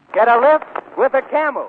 Get a lift with a Camel.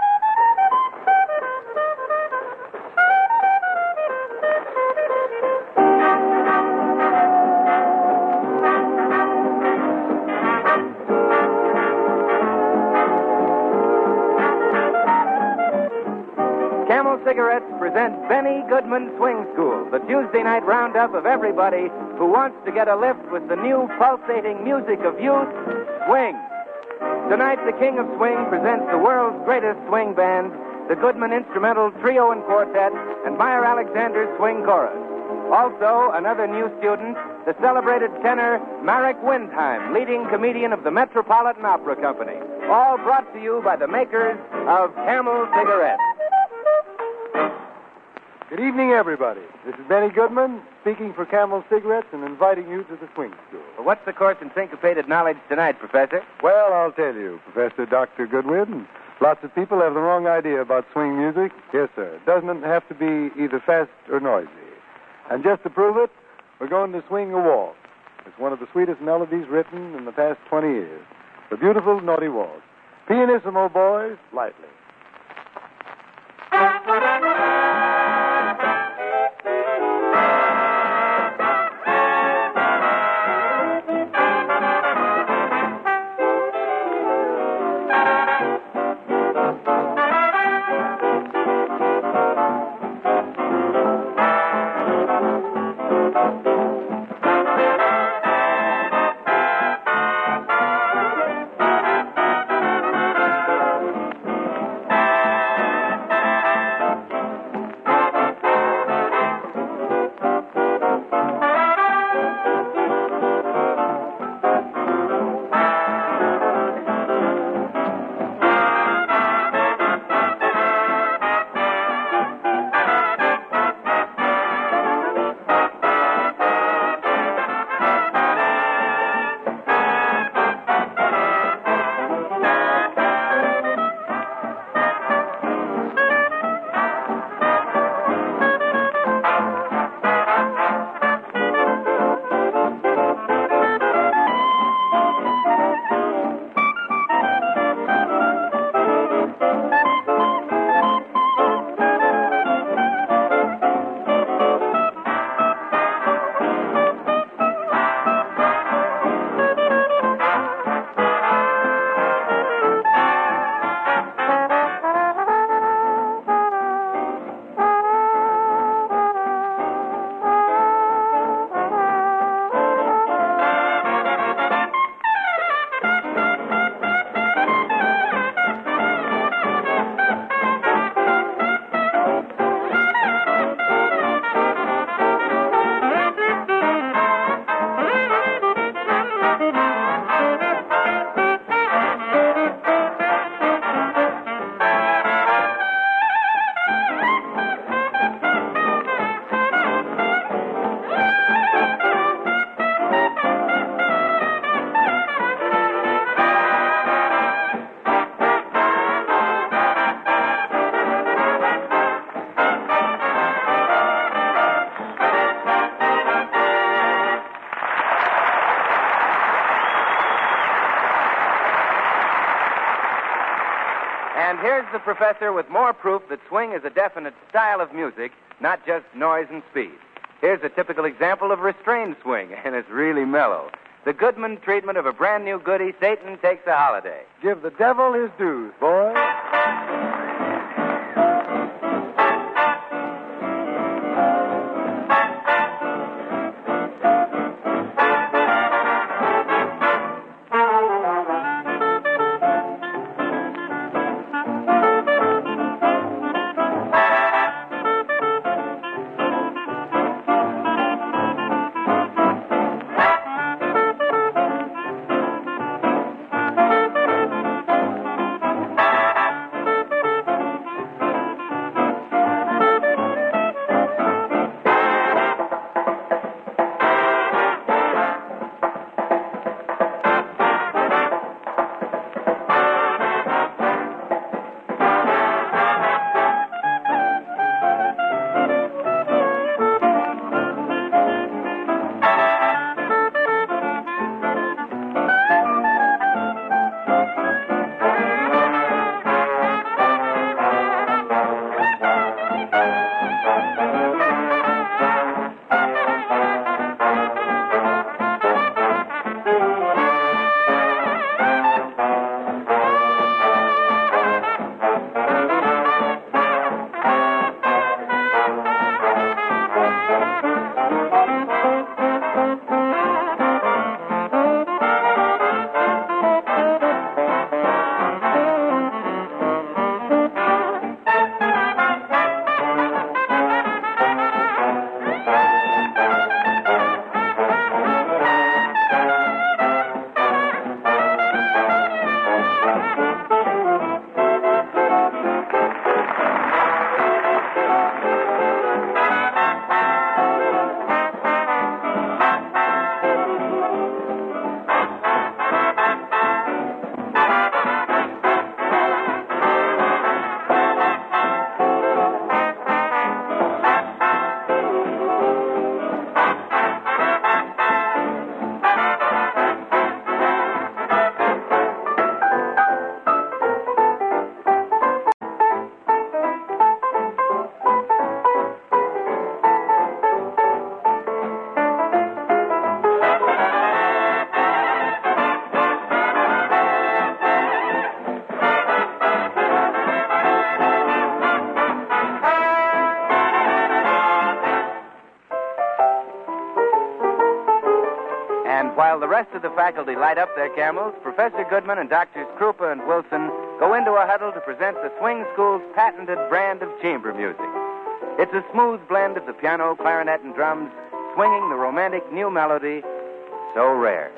Camel Cigarettes present Benny Goodman Swing School, the Tuesday night roundup of everybody who wants to get a lift with the new pulsating music of youth, swing. Tonight, the King of Swing presents the world's greatest swing band, the Goodman Instrumental Trio and Quartet, and Meyer Alexander's Swing Chorus. Also, another new student, the celebrated tenor Marek Windheim, leading comedian of the Metropolitan Opera Company. All brought to you by the makers of Camel Cigarettes. Good evening, everybody. This is Benny Goodman, speaking for Camel Cigarettes and inviting you to the swing school. Well, what's the course in syncopated knowledge tonight, Professor? Well, I'll tell you, Professor Dr. Goodwin. Lots of people have the wrong idea about swing music. Yes, sir. It doesn't have to be either fast or noisy. And just to prove it, we're going to swing a waltz. It's one of the sweetest melodies written in the past 20 years. The beautiful Naughty Waltz. Pianissimo, boys, lightly. And here's the professor with more proof that swing is a definite style of music, not just noise and speed. Here's a typical example of restrained swing, and it's really mellow. The Goodman treatment of a brand new goodie, Satan Takes a Holiday. Give the devil his dues, boy. And while the rest of the faculty light up their camels, Professor Goodman and Doctors Krupa and Wilson go into a huddle to present the Swing School's patented brand of chamber music. It's a smooth blend of the piano, clarinet, and drums, swinging the romantic new melody, so rare.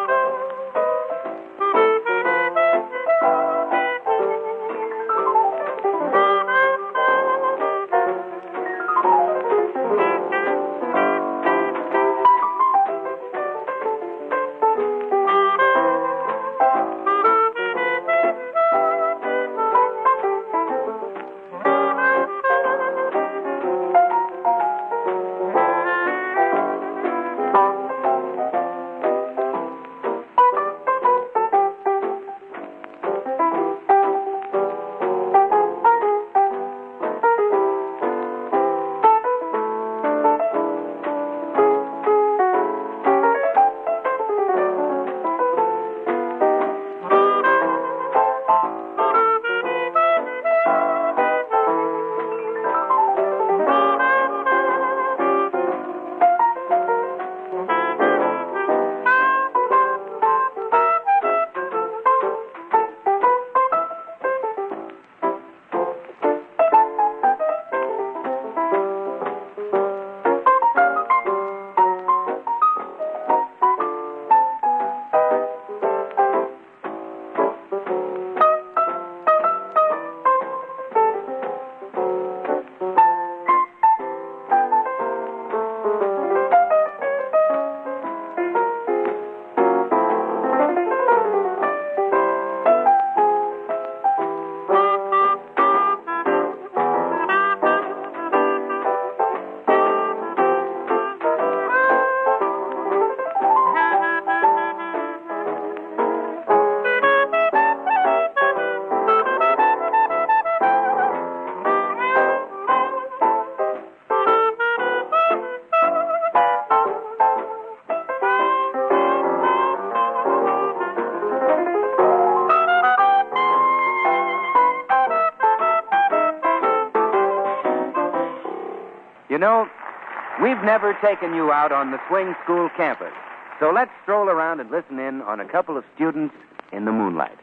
You know, we've never taken you out on the Swing School campus. So let's stroll around and listen in on a couple of students in the moonlight.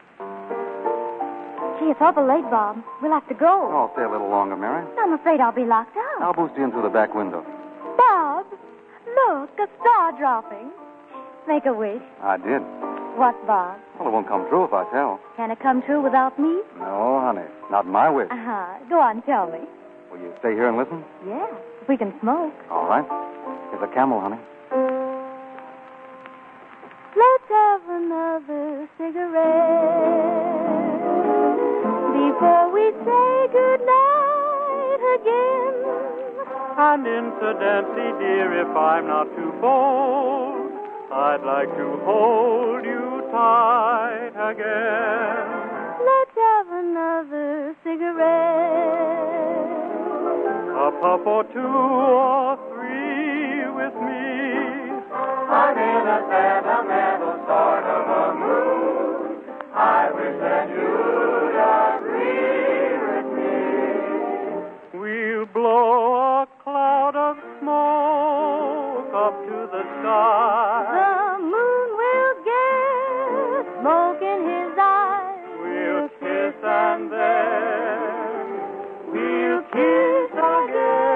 Gee, it's awful late, Bob. We'll have to go. I'll stay a little longer, Mary. I'm afraid I'll be locked out. I'll boost you in through the back window. Bob, look, a star dropping. Make a wish. I did. What, Bob? Well, it won't come true if I tell. Can it come true without me? No, honey. Not my wish. Go on, tell me. Will you stay here and listen? Yeah, if we can smoke. All right. Here's a camel, honey. Let's have another cigarette before we say goodnight again. And incidentally, dear, if I'm not too bold, I'd like to hold you tight again. Let's have another cigarette. A puff or two or three with me. I'm in a sentimental sort of a mood. I wish that you'd agree with me. We'll blow a cloud of smoke up to the sky. The moon will get smoke in his eyes. We'll kiss and then we'll kiss again.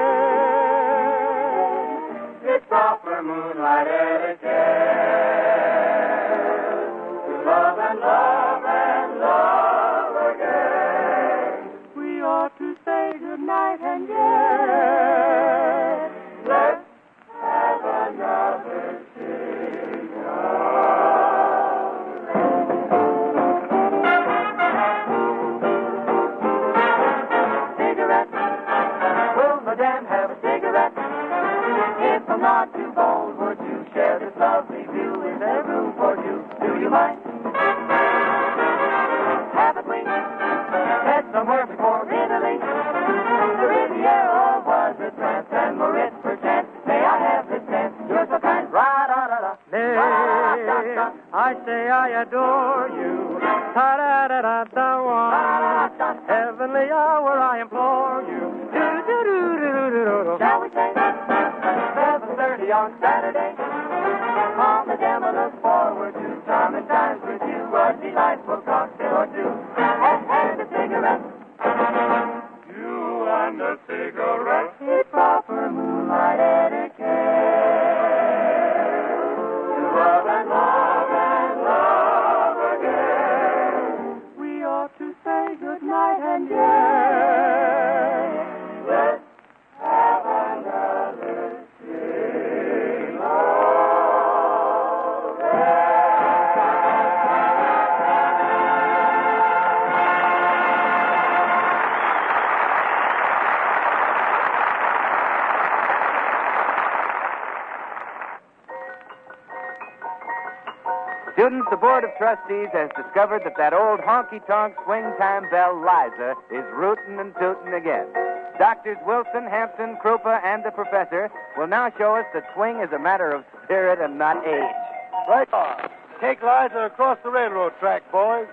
It's proper moonlight etiquette to love and love and love again. We ought to say goodnight and yet let's have another cigarette. Will Madame have a cigarette? If I'm not too bold, would you share this lovely view? Is there room for two? Do you mind? Haven't we met somewhere before Italy? The Riviera was a trance, and Moritz perchance. May I have this chance? You're so kind. Ra-da-da-da. Nay, I say I adore you. Ta-da-da-da-da-one. Heavenly hour, I implore you. Shall we say 7:30 on Saturday on the Demo and love again. We ought to say good night and yes, let's have another sing of Students, the Board of Trustees has discovered that old honky-tonk swing-time bell, Liza, is rootin' and tootin' again. Doctors Wilson, Hampton, Krupa, and the Professor will now show us that swing is a matter of spirit and not age. Right on. Take Liza across the railroad track, boys.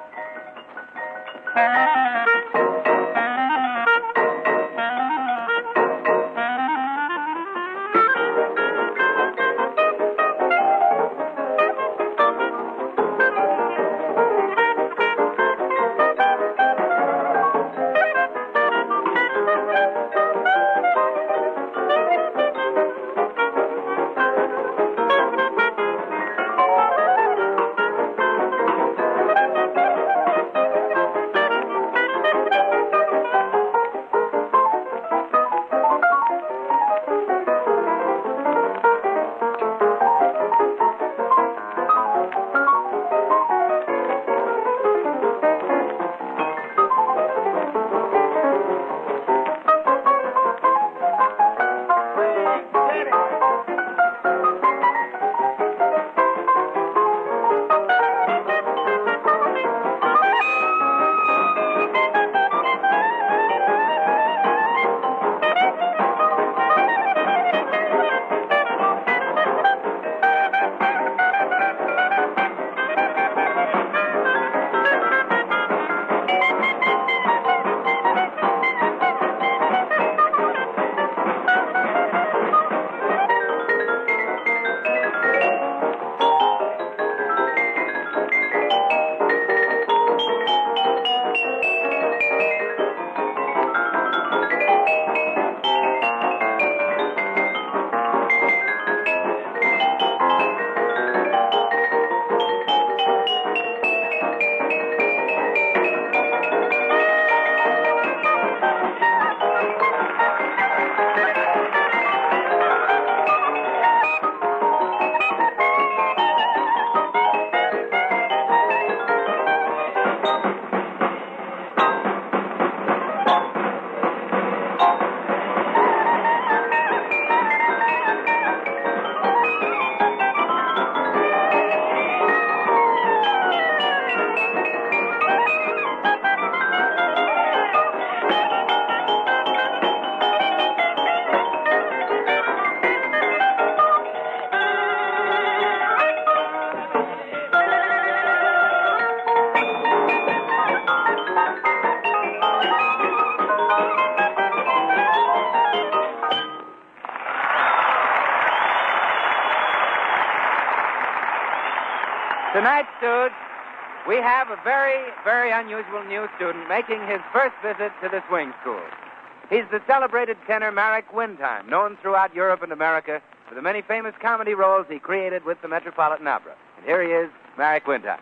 Tonight, Studs, we have a very, very unusual new student making his first visit to the swing school. He's the celebrated tenor Marek Windheim, known throughout Europe and America for the many famous comedy roles he created with the Metropolitan Opera. And here he is, Marek Windheim.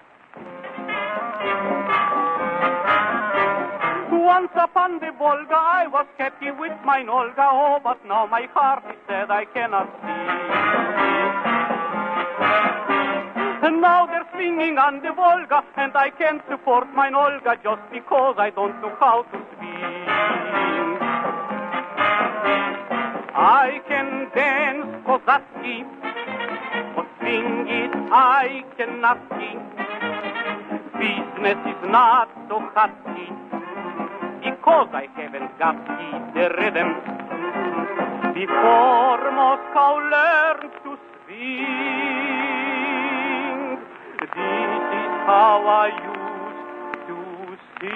Once upon the Volga, I was happy with my Olga. Oh, but now my heart is sad, I cannot see. And now they're swinging on the Volga, and I can't support my Olga just because I don't know how to swing. I can dance Kozaski, but swing it I cannot sing. Business is not so husky, because I haven't got the rhythm. Before Moscow learned to swing, this is how I used to sing.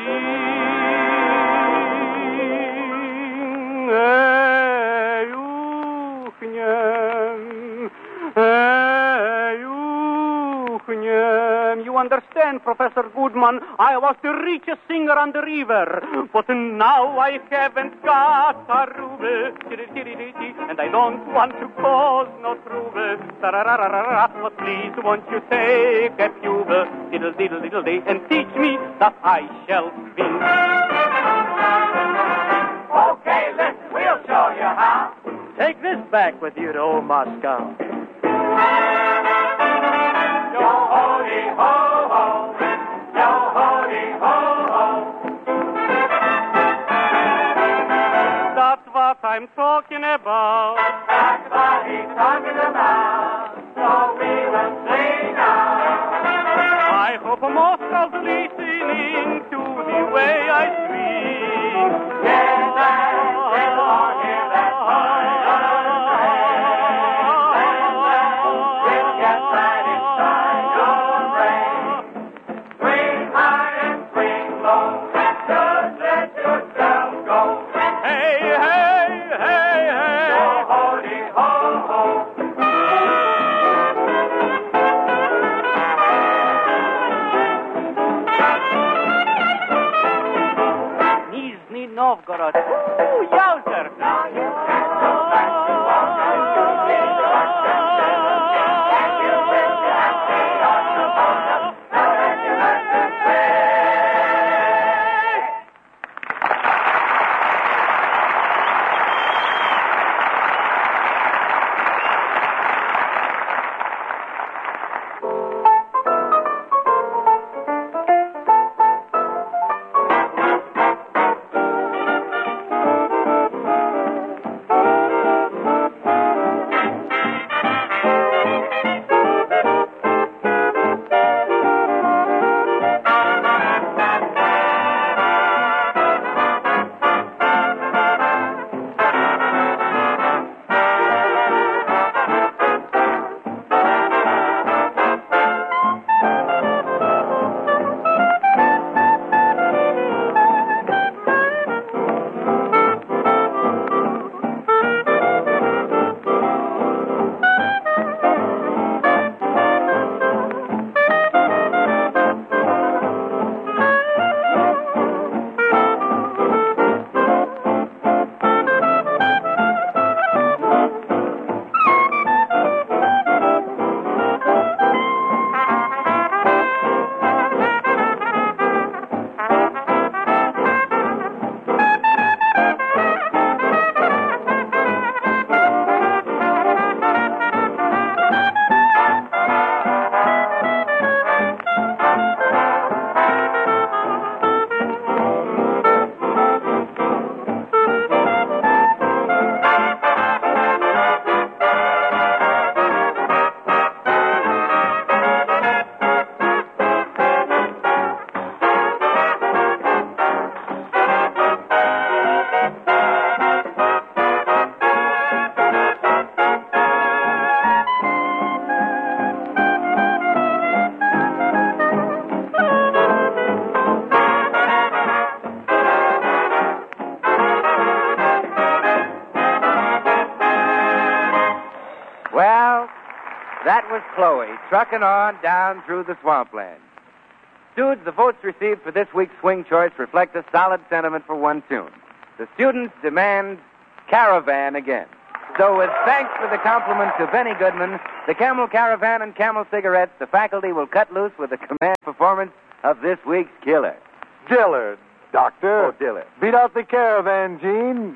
Euchniem, you understand, Professor Goodman, I was the richest singer on the river. But now I haven't got a ruble. And I don't want to cause no trouble. But please won't you take a pupil, diddle diddle diddle day, and teach me that I shall sing. Okay, listen, we'll show you how. Take this back with you to old Moscow. Yo ho-dee ho-ho, yo ho-dee ho-ho. That's what I'm talking about. That's what he's talking about. So we will sing now. I hope Moscow's listening to the way I sing. Yes, and all hear that fine. We'll get right inside your brain. Swing high and swing low. Just let yourself go. Hey, hey, hey, hey. Yo ho-dee ho-ho. Nizhny Novgorod. Ooh, yowzer. Now you can't go back to Walker. You need to understand. And you will have to start to Walker. Now that you learn to swing. Well, that was Chloe trucking on down through the swampland. Dudes, the votes received for this week's Swing Choice reflect a solid sentiment for one tune. The students demand Caravan again. So with thanks for the compliment to Benny Goodman, the Camel Caravan and Camel Cigarettes, the faculty will cut loose with a command performance of this week's killer. Dillard, Doctor. Oh, Dillard. Beat out the Caravan, Gene.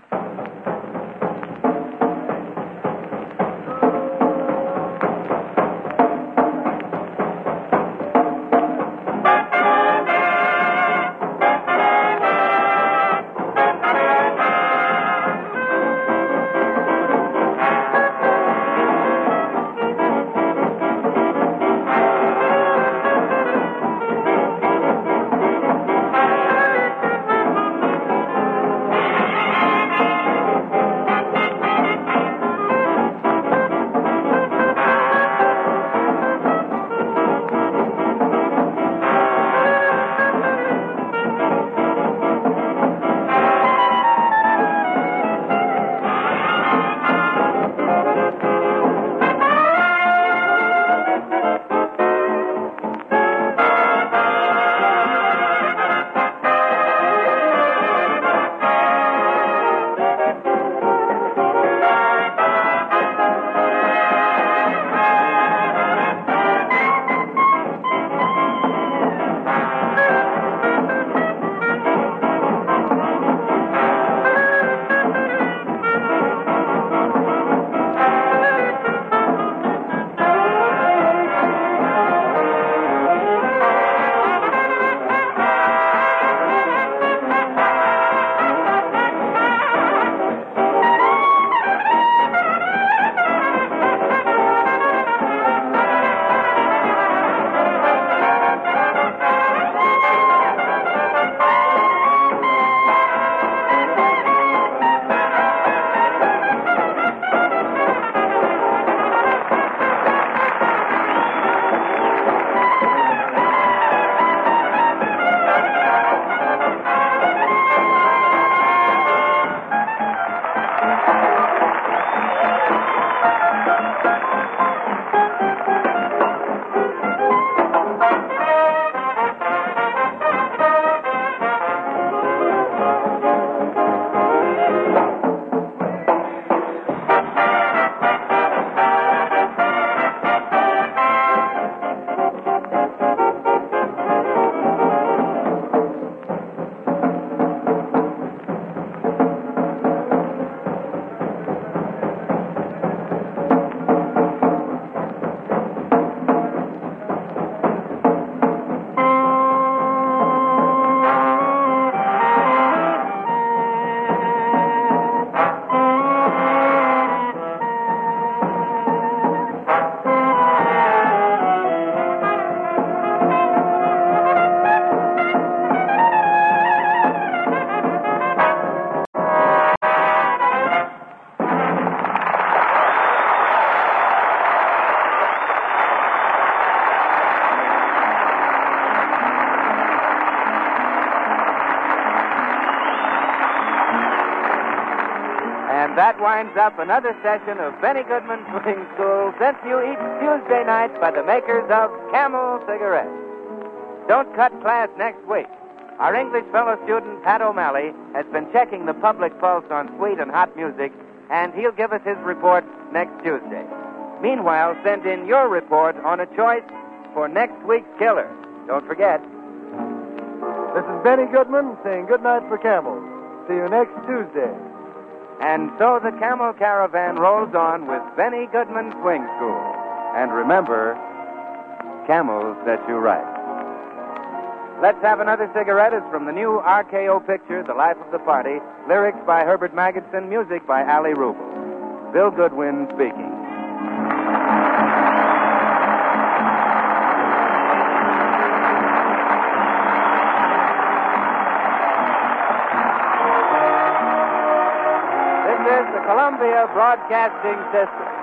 That winds up another session of Benny Goodman Swing School, sent to you each Tuesday night by the makers of Camel Cigarettes. Don't cut class next week. Our English fellow student, Pat O'Malley, has been checking the public pulse on sweet and hot music, and he'll give us his report next Tuesday. Meanwhile, send in your report on a choice for next week's killer. Don't forget. This is Benny Goodman saying good night for Camels. See you next Tuesday. And so the Camel Caravan rolls on with Benny Goodman Swing School. And remember, camels set you right. Let's have another cigarette. It's from the new RKO picture, The Life of the Party. Lyrics by Herbert Magidson, music by Ali Rubel. Bill Goodwin speaking. This is the Columbia Broadcasting System.